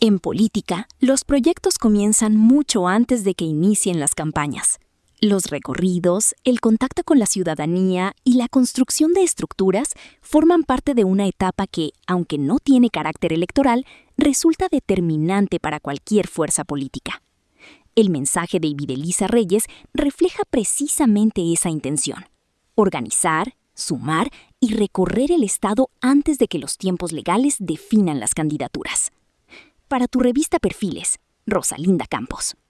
En política, los proyectos comienzan mucho antes de que inicien las campañas. Los recorridos, el contacto con la ciudadanía y la construcción de estructuras forman parte de una etapa que, aunque no tiene carácter electoral, resulta determinante para cualquier fuerza política. El mensaje de Ibideliza Reyes refleja precisamente esa intención: organizar, sumar y recorrer el Estado antes de que los tiempos legales definan las candidaturas. Para tu revista Perfiles, Rosalinda Campos.